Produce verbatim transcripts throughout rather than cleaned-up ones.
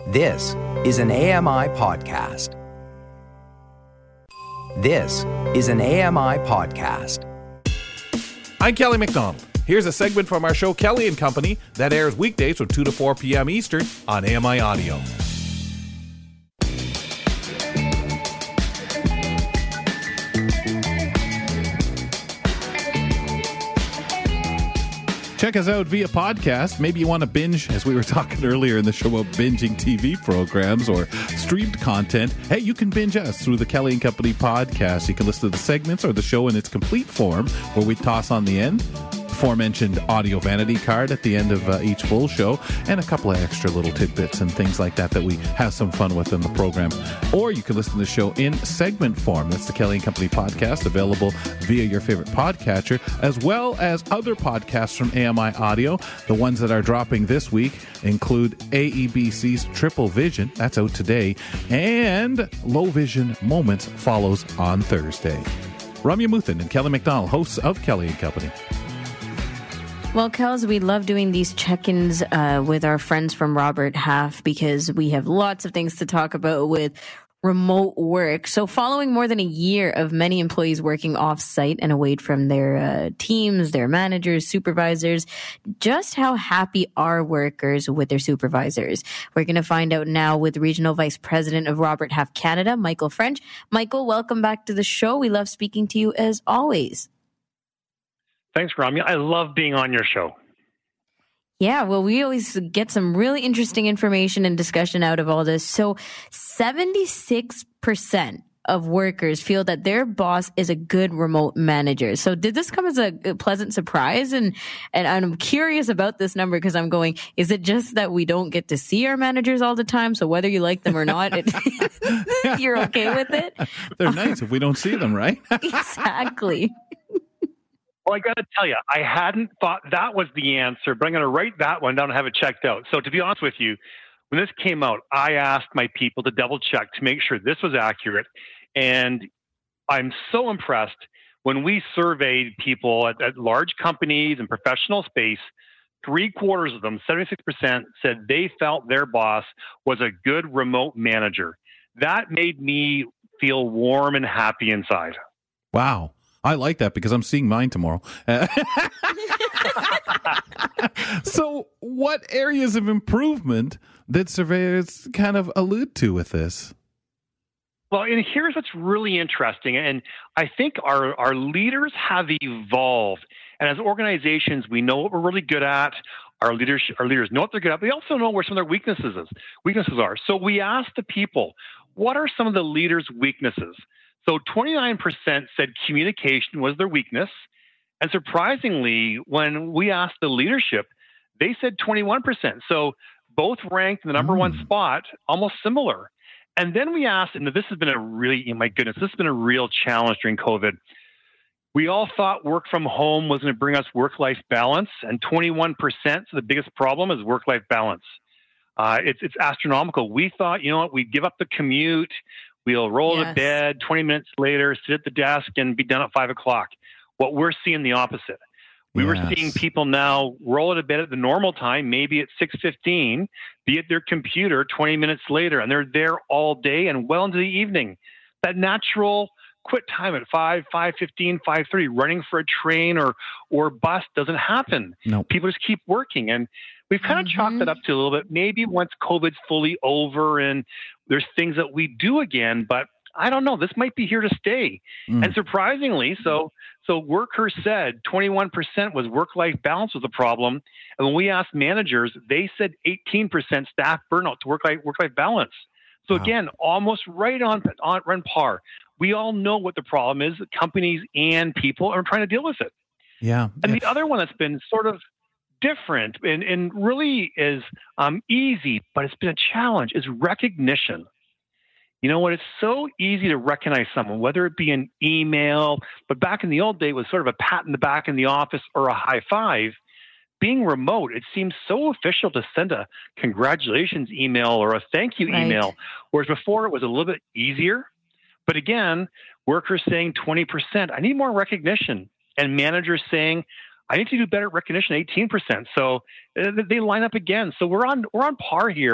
This is an A M I podcast. This is an A M I podcast. I'm Kelly McDonald. Here's a segment from our show Kelly and Company that airs weekdays from two to four p.m. Eastern on A M I Audio. Check us out via podcast. Maybe you want to binge, as we were talking earlier in the show about binging T V programs or streamed content. Hey, you can binge us through the Kelly and Company podcast. You can listen to the segments or the show in its complete form, where we toss on the end aforementioned audio vanity card at the end of uh, each full show, and a couple of extra little tidbits and things like that that we have some fun with in the program. Or you can listen to the show in segment form. That's the Kelly and Company podcast, available via your favorite podcatcher, as well as other podcasts from A M I Audio. The ones that are dropping this week include A E B C's Triple Vision, that's out today, and Low Vision Moments follows on Thursday. Ramya Muthan and Kelly McDonald, hosts of Kelly and Company. Well, Kels, we love doing these check-ins uh, with our friends from Robert Half because we have lots of things to talk about with remote work. So following more than a year of many employees working off-site and away from their uh, teams, their managers, supervisors, just how happy are workers with their supervisors? We're going to find out now with Regional Vice President of Robert Half Canada, Michael French. Michael, welcome back to the show. We love speaking to you as always. Thanks, Ramya. I love being on your show. Yeah, well, we always get some really interesting information and discussion out of all this. So seventy-six percent of workers feel that their boss is a good remote manager. So did this come as a pleasant surprise? And, and I'm curious about this number because I'm going, is it just that we don't get to see our managers all the time? So whether you like them or not, it, you're okay with it? They're nice if we don't see them, right? Exactly. Well, I got to tell you, I hadn't thought that was the answer, but I'm going to write that one down and have it checked out. So to be honest with you, when this came out, I asked my people to double check to make sure this was accurate. And I'm so impressed when we surveyed people at, at large companies and professional space, three quarters of them, seventy-six percent, said they felt their boss was a good remote manager. That made me feel warm and happy inside. Wow. I like that because I'm seeing mine tomorrow. So what areas of improvement did surveyors kind of allude to with this? Well, and here's what's really interesting. And I think our, our leaders have evolved. And as organizations, we know what we're really good at. Our leaders, our leaders know what they're good at. We also know where some of their weaknesses is, weaknesses are. So we asked the people, what are some of the leaders' weaknesses? So twenty-nine percent said communication was their weakness. And surprisingly, when we asked the leadership, they said twenty-one percent. So both ranked in the number mm. one spot, almost similar. And then we asked, and this has been a really, oh my goodness, this has been a real challenge during COVID. We all thought work from home was going to bring us work-life balance, and twenty-one percent, so the biggest problem is work-life balance. Uh, it's, it's astronomical. We thought, you know what, we'd give up the commute, we'll roll yes. to bed, twenty minutes later, sit at the desk, and be done at five o'clock. What we're seeing the opposite. We yes. were seeing people now roll to bed at the normal time, maybe at six fifteen, be at their computer twenty minutes later, and they're there all day and well into the evening. That natural quit time at five, five fifteen, five thirty, running for a train or or bus doesn't happen. Nope. People just keep working. And we've kind of mm-hmm. chalked that up to a little bit. Maybe once COVID's fully over and there's things that we do again, but I don't know. This might be here to stay. Mm. And surprisingly, so so workers said twenty-one percent was work-life balance was a problem. And when we asked managers, they said eighteen percent staff burnout to work-life work-life balance. So wow. again, almost right on, on, on par. We all know what the problem is. Companies and people are trying to deal with it. Yeah. And yeah. the other one that's been sort of different and, and really is um, easy, but it's been a challenge, is recognition. You know what? It's so easy to recognize someone, whether it be an email, but back in the old day, it was sort of a pat in the back in the office or a high five. Being remote, it seems so official to send a congratulations email or a thank you right. email, whereas before it was a little bit easier. But again, workers saying twenty percent, I need more recognition. And managers saying, I need to do better at recognition, eighteen percent. So uh, they line up again. So we're on we're on par here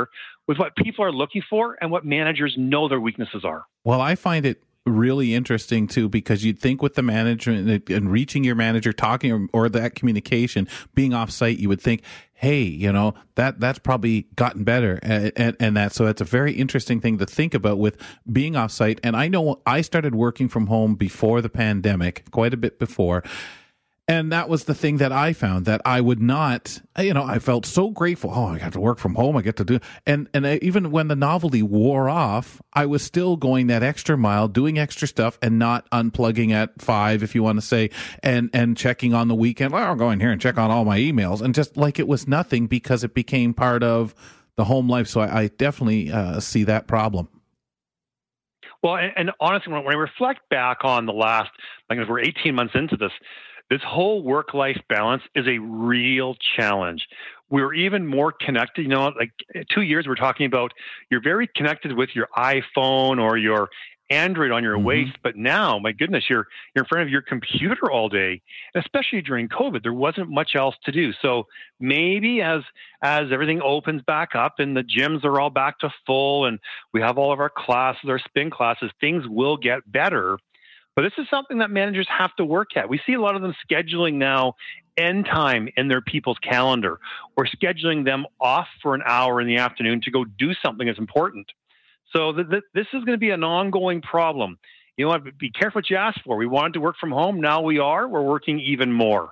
with what people are looking for and what managers know their weaknesses are. Well, I find it really interesting too, because you'd think with the management and reaching your manager, talking or, or that communication, being off site, you would think, hey, you know, that that's probably gotten better. And, and, and that, so that's a very interesting thing to think about with being off site. And I know I started working from home before the pandemic, quite a bit before. And that was the thing that I found, that I would not, you know, I felt so grateful. Oh, I got to work from home. I get to do, and, and I, even when the novelty wore off, I was still going that extra mile, doing extra stuff and not unplugging at five, if you want to say, and, and checking on the weekend. Well, I'll go in here and check on all my emails, and just like it was nothing, because it became part of the home life. So I, I definitely uh, see that problem. Well, and, and honestly, when, when I reflect back on the last, like we're eighteen months into this, this whole work-life balance is a real challenge. We're even more connected. You know, like two years, we're talking about you're very connected with your iPhone or your Android on your mm-hmm. waist. But now, my goodness, you're you're in front of your computer all day. Especially during COVID, there wasn't much else to do. So maybe as as everything opens back up and the gyms are all back to full and we have all of our classes, our spin classes, things will get better. But this is something that managers have to work at. We see a lot of them scheduling now end time in their people's calendar, or scheduling them off for an hour in the afternoon to go do something that's important. So th- th- this is going to be an ongoing problem. You know, be careful what you ask for. We wanted to work from home. Now we are. We're working even more.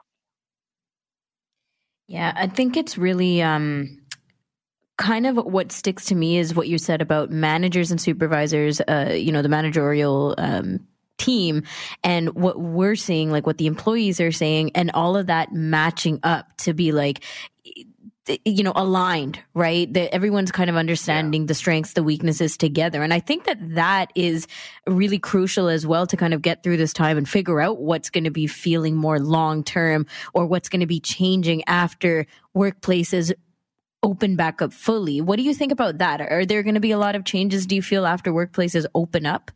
Yeah, I think it's really um, kind of what sticks to me is what you said about managers and supervisors, uh, you know, the managerial um team, and what we're seeing, like what the employees are saying, and all of that matching up to be like, you know, aligned, right? That everyone's kind of understanding yeah. the strengths, the weaknesses together. And I think that that is really crucial as well to kind of get through this time and figure out what's going to be feeling more long-term, or what's going to be changing after workplaces open back up fully. What do you think about that? Are there going to be a lot of changes, do you feel, after workplaces open up?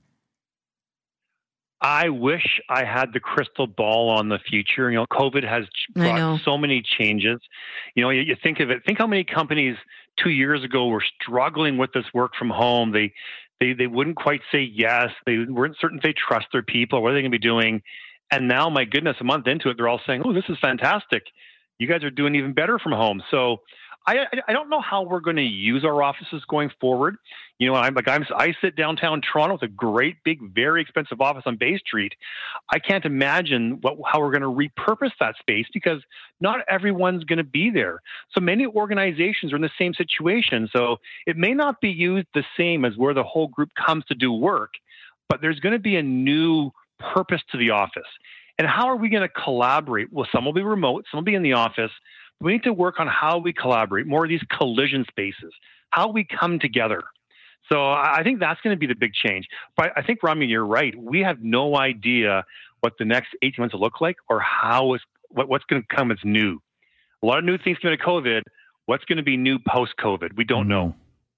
I wish I had the crystal ball on the future. You know, COVID has brought so many changes. You know, you, you think of it, think how many companies two years ago were struggling with this work from home. They, they, they wouldn't quite say yes. They weren't certain if they trust their people. What are they going to be doing? And now, my goodness, a month into it, they're all saying, oh, this is fantastic. You guys are doing even better from home. So I, I don't know how we're going to use our offices going forward. You know, I'm like I'm, I sit downtown Toronto with a great, big, very expensive office on Bay Street. I can't imagine what, how we're going to repurpose that space, because not everyone's going to be there. So many organizations are in the same situation. So it may not be used the same as where the whole group comes to do work, but there's going to be a new purpose to the office. And how are we going to collaborate? Well, some will be remote, some will be in the office. We need to work on how we collaborate, more of these collision spaces, how we come together. So I think that's going to be the big change. But I think, Rami, you're right. We have no idea what the next eighteen months will look like, or how is what, what's going to come as new. A lot of new things coming to COVID. What's going to be new post-COVID? We don't know.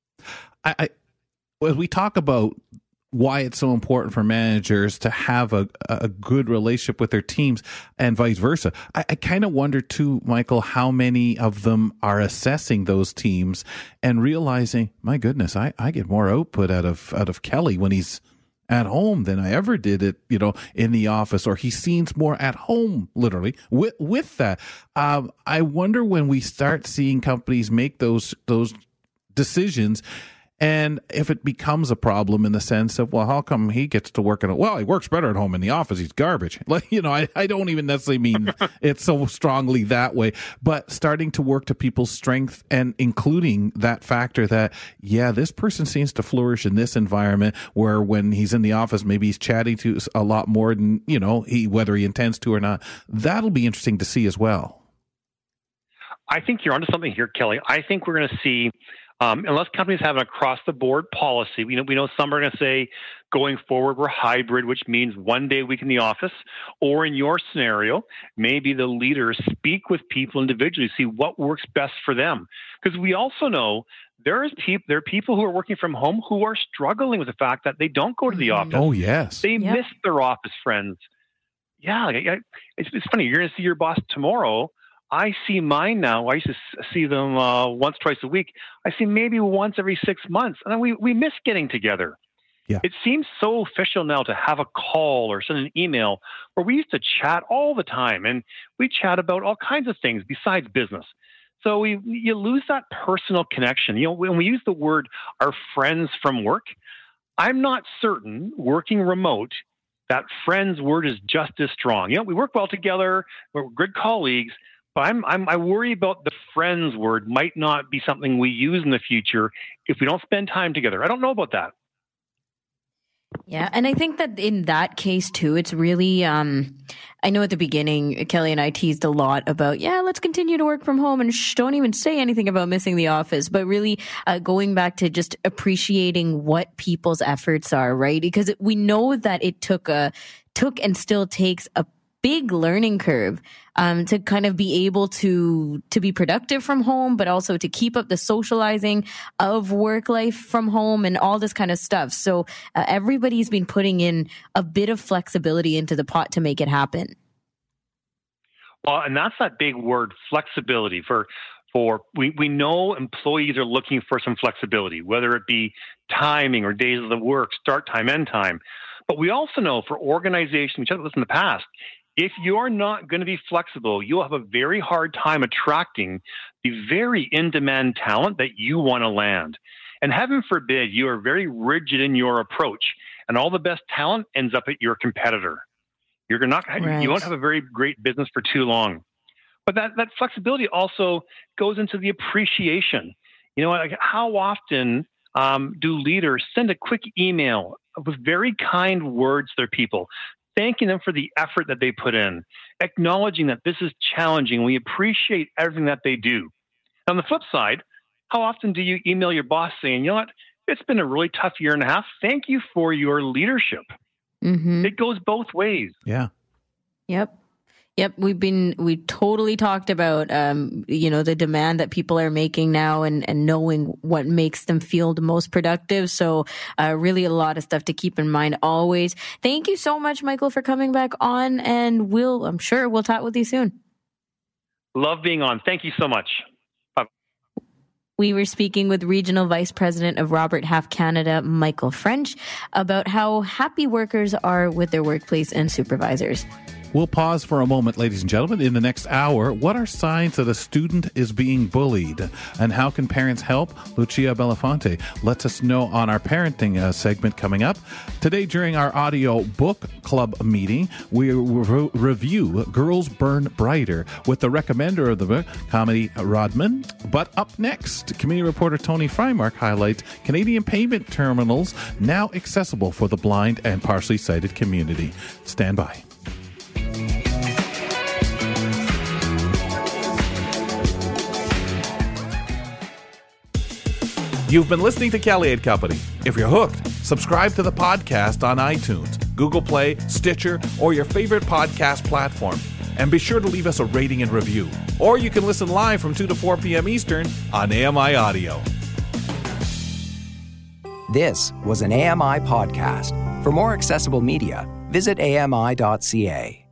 I, I as we talk about why it's so important for managers to have a, a good relationship with their teams and vice versa. I, I kind of wonder too, Michael, how many of them are assessing those teams and realizing, my goodness, I, I get more output out of, out of Kelly when he's at home than I ever did it, you know, in the office, or he seems more at home, literally, with, with that. Um, I wonder when we start seeing companies make those, those decisions, and if it becomes a problem in the sense of, well, how come he gets to work at home? Well, he works better at home. In the office, he's garbage. Like, you know, I, I don't even necessarily mean it so strongly that way, but starting to work to people's strength, and including that factor that, yeah, this person seems to flourish in this environment, where when he's in the office, maybe he's chatting to a lot more than, you know, he, whether he intends to or not. That'll be interesting to see as well. I think you're onto something here, Kelly. I think we're going to see, Um, unless companies have an across-the-board policy, we know, we know some are going to say, going forward, we're hybrid, which means one day a week in the office, or in your scenario, maybe the leaders speak with people individually, see what works best for them. Because we also know there is peop- there are people who are working from home who are struggling with the fact that they don't go to the office. Oh, yes. They yep. miss their office friends. Yeah, it's, it's funny. You're going to see your boss tomorrow. I see mine now. I used to see them uh, once, twice a week. I see maybe once every six months. And we, we miss getting together. Yeah. It seems so official now to have a call or send an email where we used to chat all the time. And we chat about all kinds of things besides business. So we, you lose that personal connection. You know, when we use the word our friends from work, I'm not certain working remote, that friends word is just as strong. You know, we work well together, we're good colleagues, but I'm, I'm, I worry about the friends word might not be something we use in the future if we don't spend time together. I don't know about that. Yeah, and I think that in that case too, it's really, um, I know at the beginning, Kelly and I teased a lot about, yeah, let's continue to work from home and shh, don't even say anything about missing the office, but really uh, going back to just appreciating what people's efforts are, right? Because it, we know that it took a, took and still takes a big learning curve um, to kind of be able to to be productive from home, but also to keep up the socializing of work life from home and all this kind of stuff. So uh, everybody's been putting in a bit of flexibility into the pot to make it happen. Well, and that's that big word, flexibility. For for we, we know employees are looking for some flexibility, whether it be timing or days of the work, start time, end time. But we also know for organizations, we talked about this in the past, if you're not going to be flexible, you'll have a very hard time attracting the very in-demand talent that you want to land. And heaven forbid, you are very rigid in your approach, and all the best talent ends up at your competitor. You're not, right. You won't have a very great business for too long. But that, that flexibility also goes into the appreciation. You know, like how often um, do leaders send a quick email with very kind words to their people, thanking them for the effort that they put in, acknowledging that this is challenging. We appreciate everything that they do. On the flip side, how often do you email your boss saying, you know what, it's been a really tough year and a half. Thank you for your leadership. Mm-hmm. It goes both ways. Yeah. Yep. Yep, we've been we totally talked about um, you know, the demand that people are making now and, and knowing what makes them feel the most productive. So uh, really a lot of stuff to keep in mind always. Thank you so much, Michael, for coming back on, and we'll I'm sure we'll talk with you soon. Love being on. Thank you so much. Bye. We were speaking with Regional Vice President of Robert Half Canada, Michael French, about how happy workers are with their workplace and supervisors. We'll pause for a moment, ladies and gentlemen. In the next hour, what are signs that a student is being bullied? And how can parents help? Lucia Belafonte lets us know on our parenting uh, segment coming up. Today, during our audio book club meeting, we re- review Girls Burn Brighter with the recommender of the book, Kamini Rodman. But up next, community reporter Tony Freimark highlights Canadian payment terminals now accessible for the blind and partially sighted community. Stand by. You've been listening to Kelly and Company. If you're hooked, subscribe to the podcast on iTunes, Google Play, Stitcher, or your favorite podcast platform. And be sure to leave us a rating and review. Or you can listen live from two to four p.m. Eastern on A M I Audio. This was an A M I podcast. For more accessible media, visit A M I dot C A.